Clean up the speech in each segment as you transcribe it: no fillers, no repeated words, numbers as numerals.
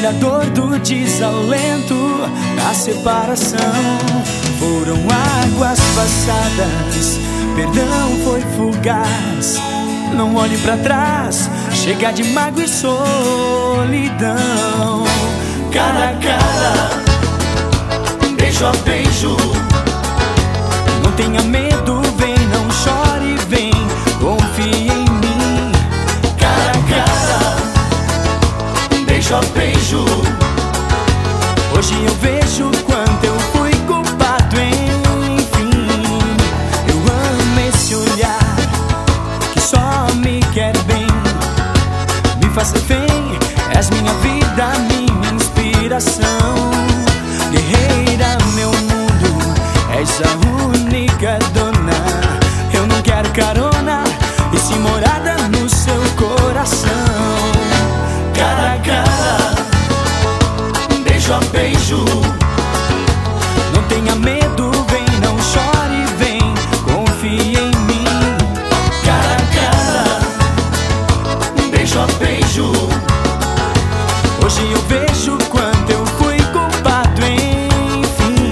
a dor do desalento da separação. Foram águas passadas, perdão foi fugaz. Não olhe pra trás, chega de mágoa e solidão. Cara a cara, beijo a beijo. Não tenha medo, vem, não chore, vem, confie em mim. Cara a cara, beijo a beijo. Hoje eu vejo quanto eu fui culpado, enfim. Eu amo esse olhar que só me quer bem, me faz refém, és minha vida, minha inspiração. Guerreira, meu mundo, és a única dona. Eu não quero carona, e sim morada no seu coração. Cara a cara, beijo a beijo. Não tenha medo, vem, não chore, vem, confie em mim. Cara a cara, beijo a beijo. Hoje eu vejo quanto eu fui culpado, enfim.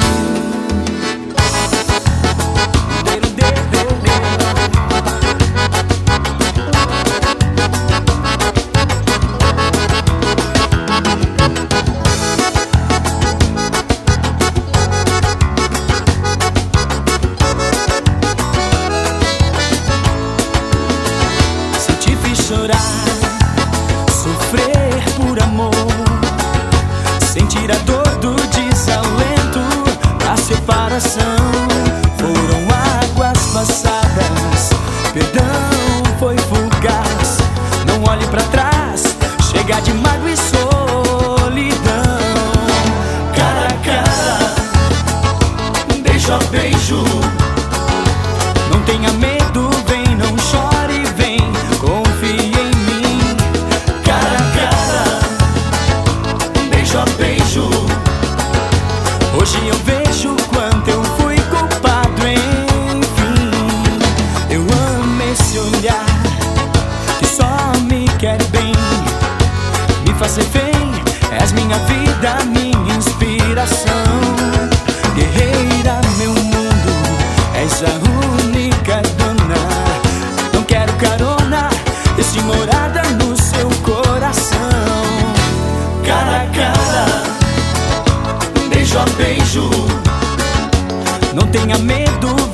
Se te fiz chorar, sofrer por amor, sentir a dor do desalento da separação. Foram águas passadas, perdão foi fugaz. Não olhe pra trás, chega de mágoa e solidão. Cara a cara, beijo a beijo. Não tenha medo, vem, não chore, vem, confie em mim. Cara a cara, beijo a beijo. Hoje eu vejo quanto eu fui culpado, enfim. Eu amo esse olhar que só me quer bem, me faz refém, és minha vida, minha inspiração. Guerreira, meu mundo, és a única dona. Não quero carona, e sim morada no seu coração. Cara a cara, beijo a beijo. Não tenha medo,